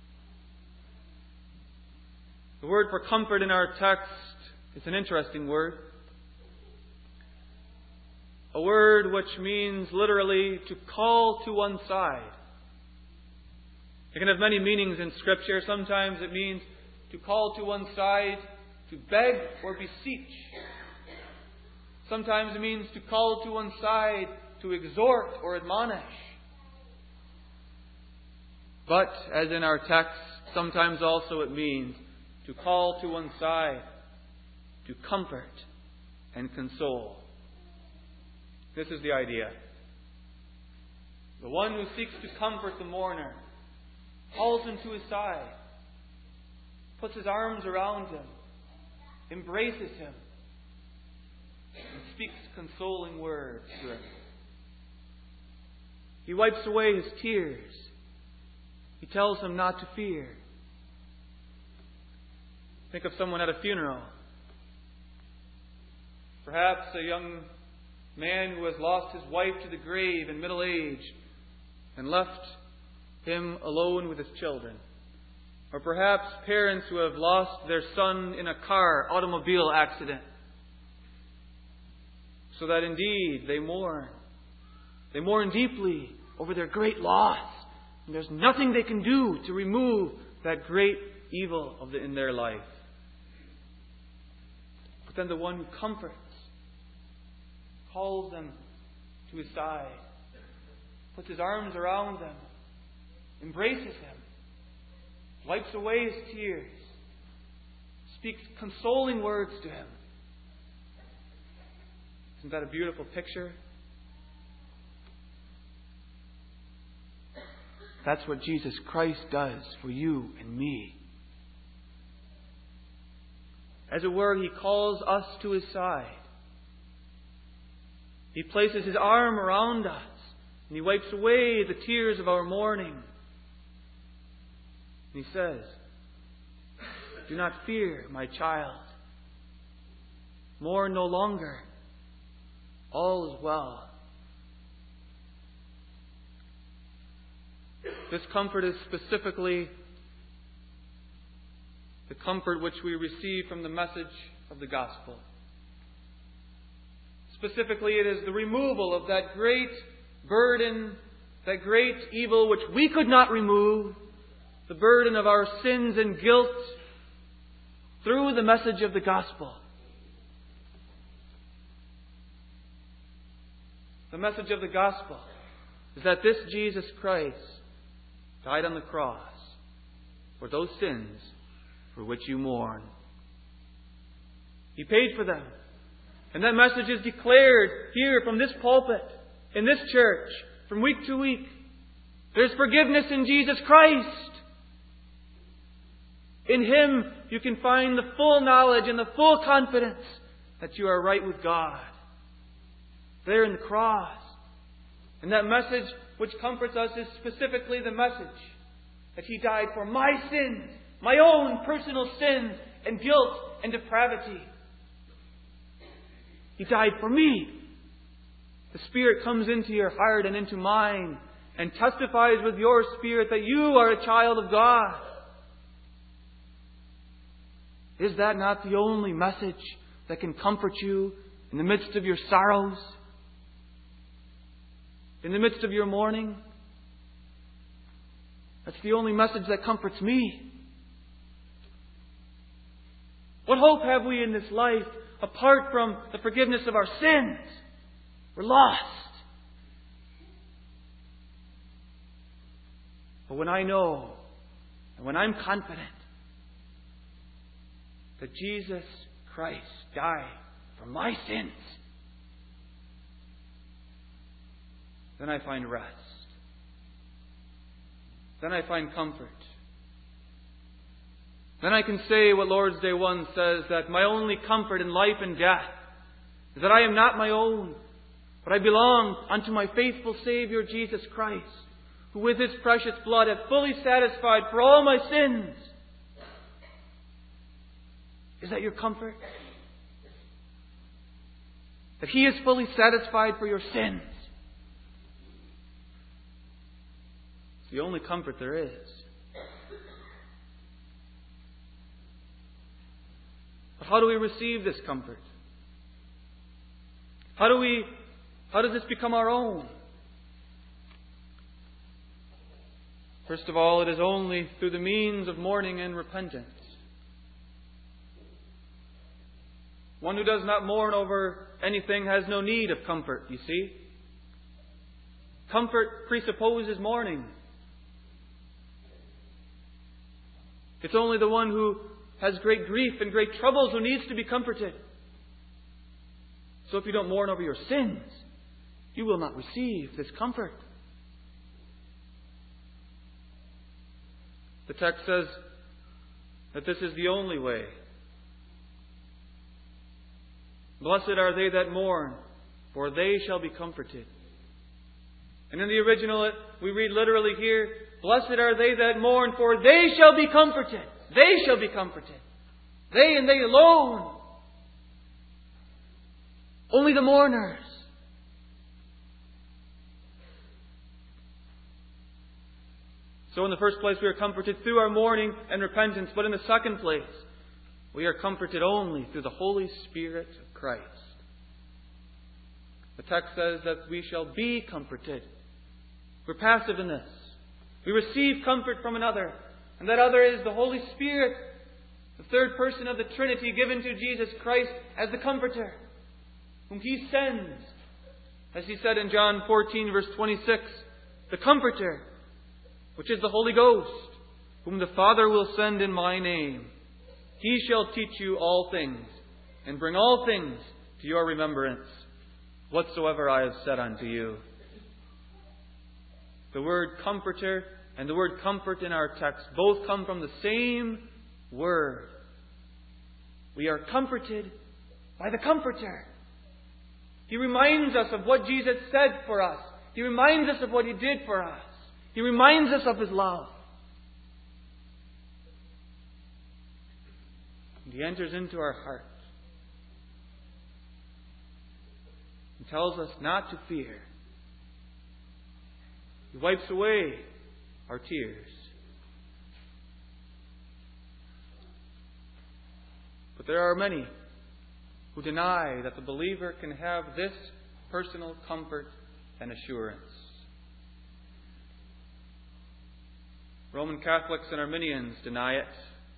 The word for comfort in our text is an interesting word. A word which means literally to call to one side. It can have many meanings in Scripture. Sometimes it means to call to one side, to beg or beseech. Sometimes it means to call to one side, to exhort or admonish. But, as in our text, sometimes also it means to call to one side, to comfort and console. This is the idea. The one who seeks to comfort the mourner calls him to his side, puts his arms around him, embraces him, and speaks consoling words to him. He wipes away his tears. He tells him not to fear. Think of someone at a funeral. Perhaps a young man who has lost his wife to the grave in middle age and left him alone with his children. Or perhaps parents who have lost their son in a automobile accident. So that indeed they mourn. They mourn deeply over their great loss. And there's nothing they can do to remove that great evil in their life. But then the one who comforts calls them to his side, puts his arms around them, embraces him, wipes away his tears, speaks consoling words to him. Isn't that a beautiful picture? That's what Jesus Christ does for you and me. As it were, He calls us to His side. He places His arm around us, and He wipes away the tears of our mourning. And He says, Do not fear, my child. Mourn no longer. All is well. This comfort is specifically the comfort which we receive from the message of the gospel. Specifically, it is the removal of that great burden, that great evil which we could not remove, the burden of our sins and guilt, through the message of the gospel. The message of the gospel is that this Jesus Christ died on the cross for those sins for which you mourn. He paid for them. And that message is declared here from this pulpit, in this church, from week to week. There's forgiveness in Jesus Christ. In Him you can find the full knowledge and the full confidence that you are right with God. There in the cross. And that message which comforts us is specifically the message that He died for my sins, my own personal sins and guilt and depravity. He died for me. The Spirit comes into your heart and into mine and testifies with your spirit that you are a child of God. Is that not the only message that can comfort you in the midst of your sorrows? In the midst of your mourning? That's the only message that comforts me. What hope have we in this life apart from the forgiveness of our sins? We're lost. But when I know, and when I'm confident that Jesus Christ died for my sins, then I find rest. Then I find comfort. Then I can say what Lord's Day 1 says, that my only comfort in life and death is that I am not my own, but I belong unto my faithful Savior Jesus Christ, who with His precious blood hath fully satisfied for all my sins. Is that your comfort? That He is fully satisfied for your sins. It's the only comfort there is. But how do we receive this comfort? How does this become our own? First of all, it is only through the means of mourning and repentance. One who does not mourn over anything has no need of comfort, you see. Comfort presupposes mourning. It's only the one who has great grief and great troubles who needs to be comforted. So if you don't mourn over your sins, you will not receive this comfort. The text says that this is the only way. Blessed are they that mourn, for they shall be comforted. And in the original, we read literally here, blessed are they that mourn, for they shall be comforted. They shall be comforted. They and they alone. Only the mourners. So in the first place, we are comforted through our mourning and repentance. But in the second place, we are comforted only through the Holy Spirit of Christ. The text says that we shall be comforted. We're passive in this. We receive comfort from another. And that other is the Holy Spirit, the third person of the Trinity, given to Jesus Christ as the Comforter, whom He sends. As He said in John 14, verse 26, the Comforter, which is the Holy Ghost, whom the Father will send in my name. He shall teach you all things, and bring all things to your remembrance, whatsoever I have said unto you. The word Comforter and the word comfort in our text both come from the same word. We are comforted by the Comforter. He reminds us of what Jesus said for us. He reminds us of what He did for us. He reminds us of His love. And He enters into our heart and tells us not to fear. He wipes away our tears. there are many who deny that the believer can have this personal comfort and assurance. Roman Catholics and Arminians deny it.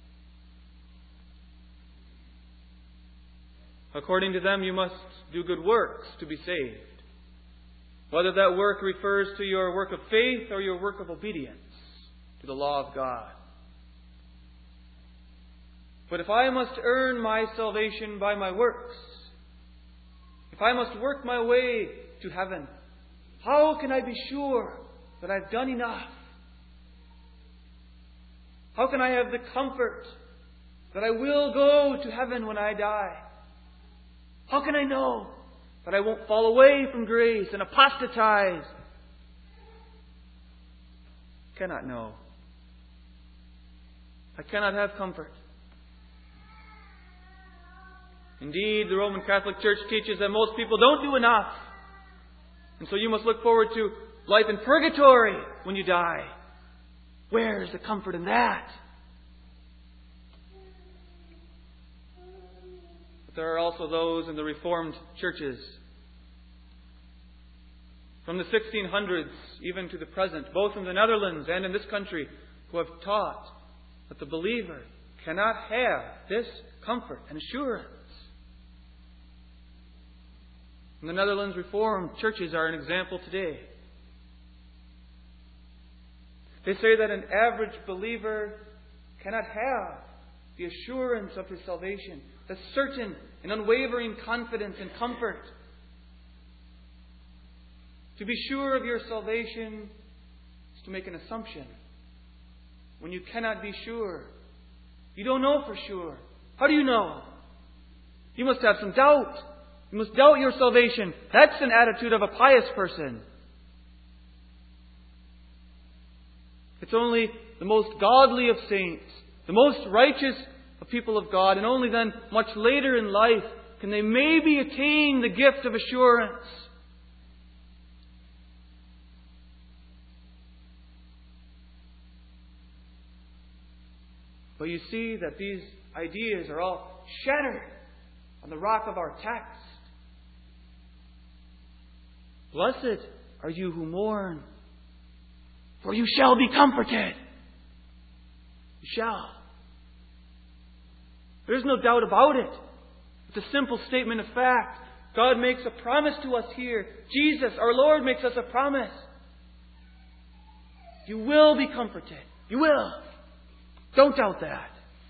According to them, you must do good works to be saved, whether that work refers to your work of faith or your work of obedience to the law of God. But if I must earn my salvation by my works, if I must work my way to heaven, how can I be sure that I've done enough? How can I have the comfort that I will go to heaven when I die? How can I know that I won't fall away from grace and apostatize? I cannot know. I cannot have comfort. Indeed, the Roman Catholic Church teaches that most people don't do enough. And so you must look forward to life in purgatory when you die. Where is the comfort in that? But there are also those in the Reformed churches, from the 1600s even to the present, both in the Netherlands and in this country, who have taught that the believer cannot have this comfort and assurance. In the Netherlands, Reformed churches are an example today. They say that an average believer cannot have the assurance of his salvation, the certain and unwavering confidence and comfort. To be sure of your salvation is to make an assumption. When you cannot be sure, you don't know for sure. How do you know? You must have some doubt. You must doubt your salvation. That's an attitude of a pious person. It's only the most godly of saints, the most righteous of people of God, and only then, much later in life, can they maybe attain the gift of assurance. But you see that these ideas are all shattered on the rock of our text. Blessed are you who mourn, for you shall be comforted. You shall. There's no doubt about it. It's a simple statement of fact. God makes a promise to us here. Jesus, our Lord, makes us a promise. You will be comforted. You will. Don't doubt that.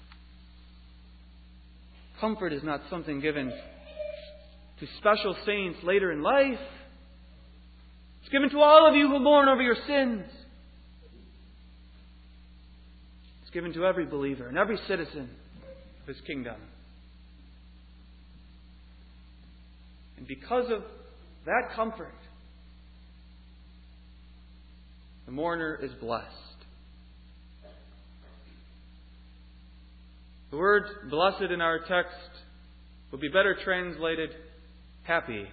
Comfort is not something given to special saints later in life. It's given to all of you who mourn over your sins. It's given to every believer and every citizen of His kingdom. And because of that comfort, the mourner is blessed. The word blessed in our text would be better translated happy.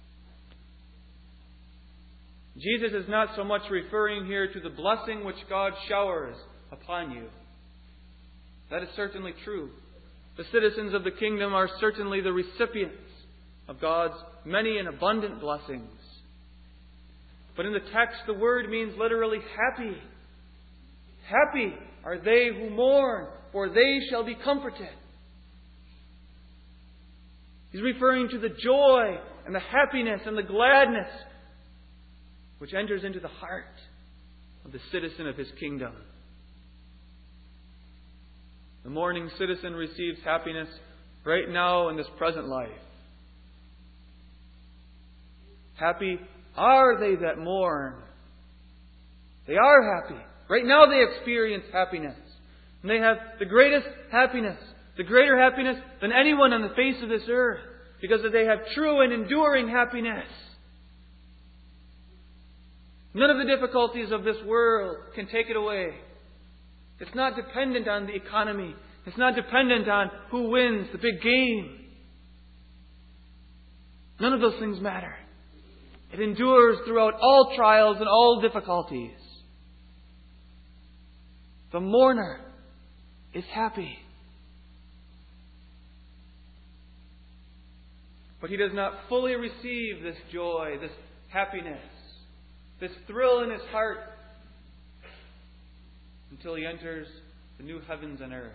Jesus is not so much referring here to the blessing which God showers upon you. That is certainly true. The citizens of the kingdom are certainly the recipients of God's many and abundant blessings. But in the text, the word means literally happy. Happy are they who mourn, for they shall be comforted. He's referring to the joy and the happiness and the gladness which enters into the heart of the citizen of His kingdom. The mourning citizen receives happiness right now in this present life. Happy are they that mourn. They are happy. Right now they experience happiness. And they have the greatest happiness, the greater happiness than anyone on the face of this earth, because they have true and enduring happiness. None of the difficulties of this world can take it away. It's not dependent on the economy. It's not dependent on who wins the big game. None of those things matter. It endures throughout all trials and all difficulties. The mourner is happy. But he does not fully receive this joy, this happiness, this thrill in his heart until he enters the new heavens and earth.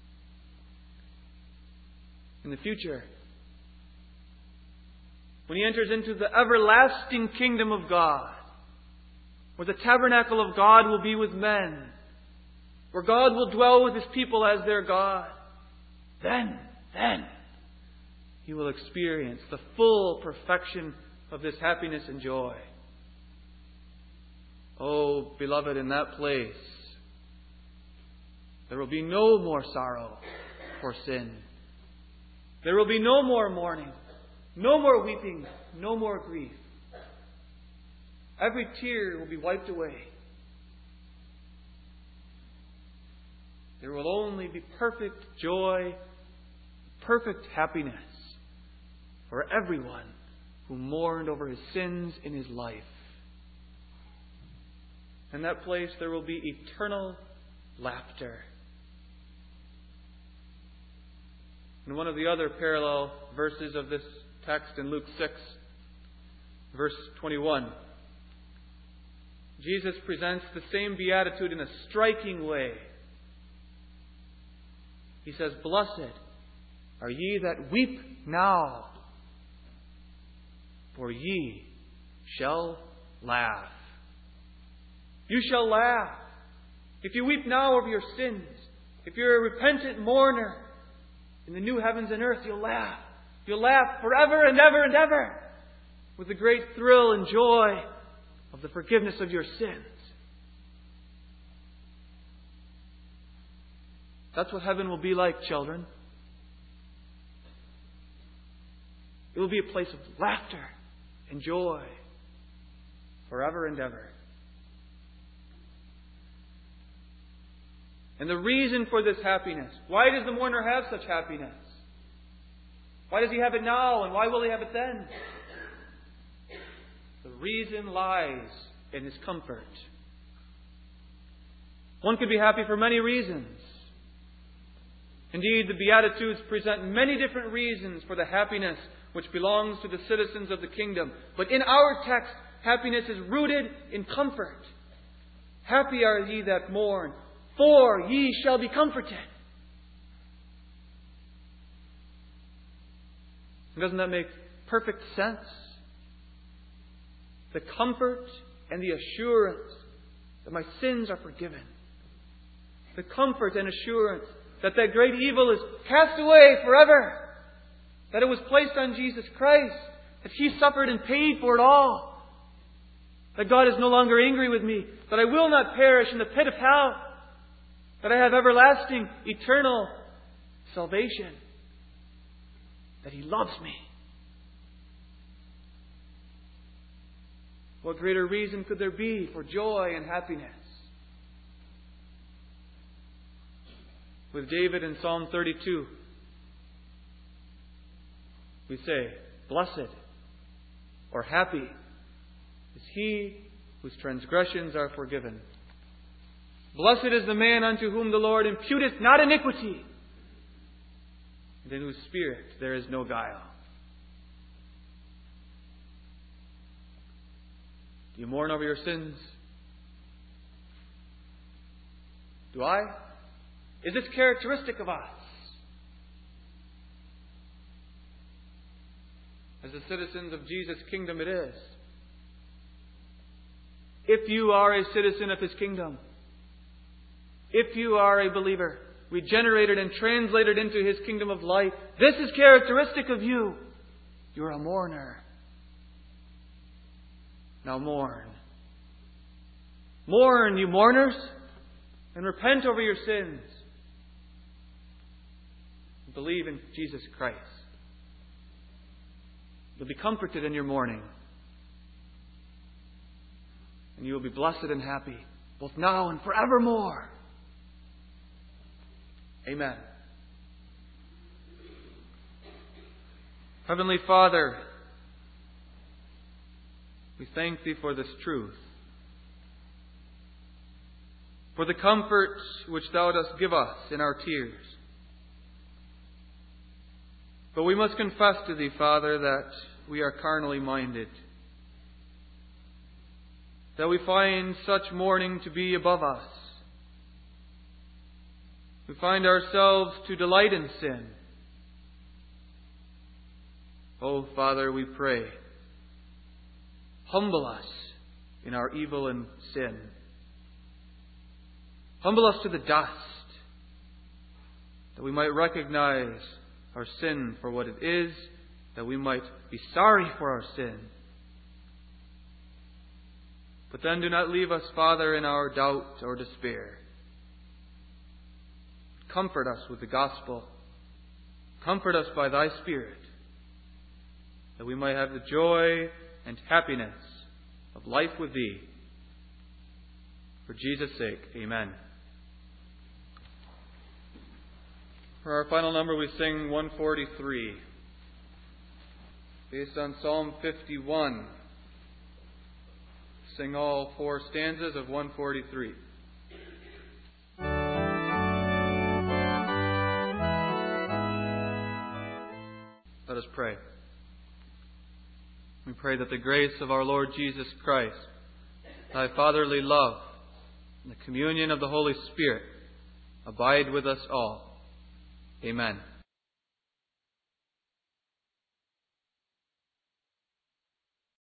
In the future, when he enters into the everlasting kingdom of God, where the tabernacle of God will be with men, where God will dwell with His people as their God, then he will experience the full perfection of this happiness and joy. Oh, beloved, in that place, there will be no more sorrow for sin. There will be no more mourning, no more weeping, no more grief. Every tear will be wiped away. There will only be perfect joy, perfect happiness for everyone who mourned over his sins in his life. In that place there will be eternal laughter. In one of the other parallel verses of this text in Luke 6, verse 21, Jesus presents the same beatitude in a striking way. He says, "Blessed are ye that weep now, for ye shall laugh." You shall laugh. If you weep now over your sins, if you're a repentant mourner, in the new heavens and earth, you'll laugh. You'll laugh forever and ever and ever with the great thrill and joy of the forgiveness of your sins. That's what heaven will be like, children. It will be a place of laughter and joy forever and ever. And the reason for this happiness, why does the mourner have such happiness? Why does he have it now, and why will he have it then? The reason lies in his comfort. One could be happy for many reasons. Indeed, the Beatitudes present many different reasons for the happiness which belongs to the citizens of the kingdom. But in our text, happiness is rooted in comfort. Happy are ye that mourn, for ye shall be comforted. Doesn't that make perfect sense? The comfort and the assurance that my sins are forgiven. The comfort and assurance that that great evil is cast away forever. That it was placed on Jesus Christ. That He suffered and paid for it all. That God is no longer angry with me. That I will not perish in the pit of hell. That I have everlasting, eternal salvation. That He loves me. What greater reason could there be for joy and happiness? With David in Psalm 32, we say, "Blessed or happy is he whose transgressions are forgiven. Blessed is the man unto whom the Lord imputeth not iniquity, and in whose spirit there is no guile." Do you mourn over your sins? Do I? Is this characteristic of us? As the citizens of Jesus' kingdom, it is. If you are a citizen of His kingdom, if you are a believer, regenerated and translated into His kingdom of light, this is characteristic of you. You're a mourner. Now mourn. Mourn, you mourners, and repent over your sins. Believe in Jesus Christ. You'll be comforted in your mourning. And you will be blessed and happy, both now and forevermore. Amen. Heavenly Father, we thank Thee for this truth, for the comfort which Thou dost give us in our tears. But we must confess to Thee, Father, that we are carnally minded, that we find such mourning to be above us. We find ourselves to delight in sin. Oh, Father, we pray, humble us in our evil and sin. Humble us to the dust, that we might recognize our sin for what it is, that we might be sorry for our sin. But then do not leave us, Father, in our doubt or despair. Comfort us with the gospel. Comfort us by Thy Spirit, that we might have the joy and happiness of life with Thee. For Jesus' sake, amen. For our final number, we sing 143, based on Psalm 51. Sing all 4 stanzas of 143. Let us pray. We pray that the grace of our Lord Jesus Christ, Thy fatherly love, and the communion of the Holy Spirit abide with us all. Amen.